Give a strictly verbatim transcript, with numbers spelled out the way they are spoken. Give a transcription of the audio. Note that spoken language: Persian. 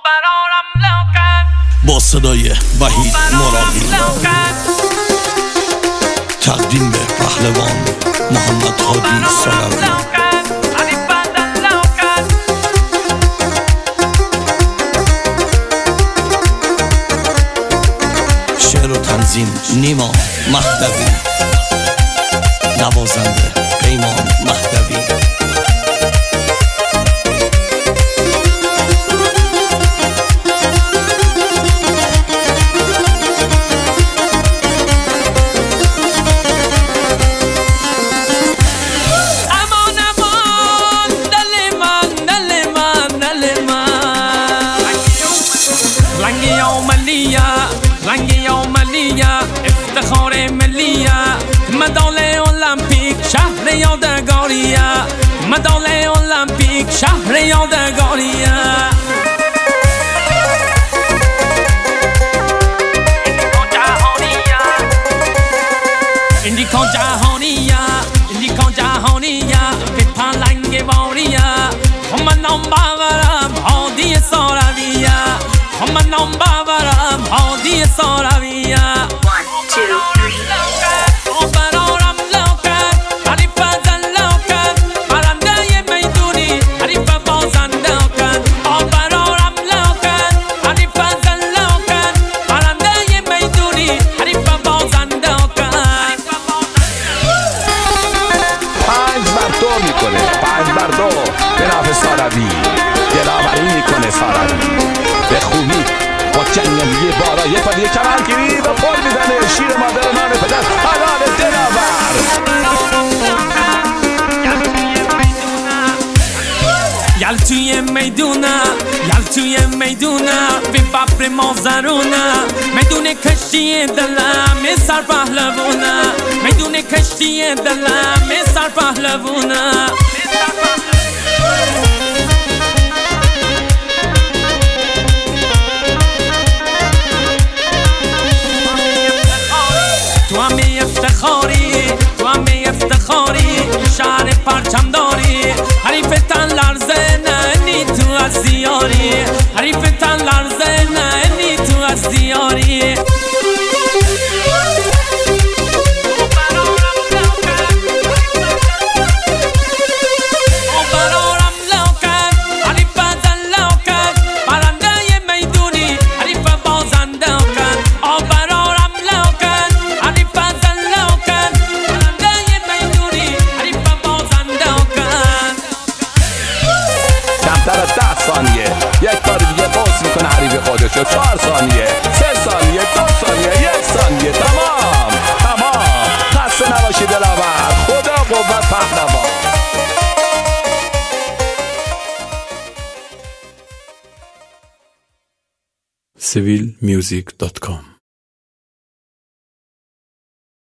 با صدای وحید مرادی تقدیم به پهلوان محمد هادی سالاری. شعر و تنظیم نیما مهدوی، نوازنده پیمان مهدوی. رنگی اوملیه افتخار ملیه مدال المپیک شهر یادگاریه مدال المپیک شهر یادگاریه ایندیکا جهانیه ایندیکا جهانیه به پلنگ باریه من نام باورم هادی سارویه من نام باورم هادی سارویه میکنه پنج بر دو به نفع ساروی دلاوری میکنه ساروی به خوبی با جنگلی بالای پدیه کمرگیری و پر میزنه شیر مادر نان پدر حلال دلاور. یل توی میدونه یل توی میدونه به ببر مازرونه میدونه کشتی دلم سر پهلوونه میدونه کشتی دلم سر پهلوونه. تو همه افتخاری تو همه افتخاری شهر پرچم داری حریف تن لرزه ننی تو از دیاری حریف تن لرزه ننی تو از دیاری. یک بار دیگه باز میکنه حریف خودشو چهار ثانیه سه ثانیه دو ثانیه یک ثانیه تمام تمام. خسته نباشی دلاور. خدا قوت پهلوان. سیویل میوزیک دات کام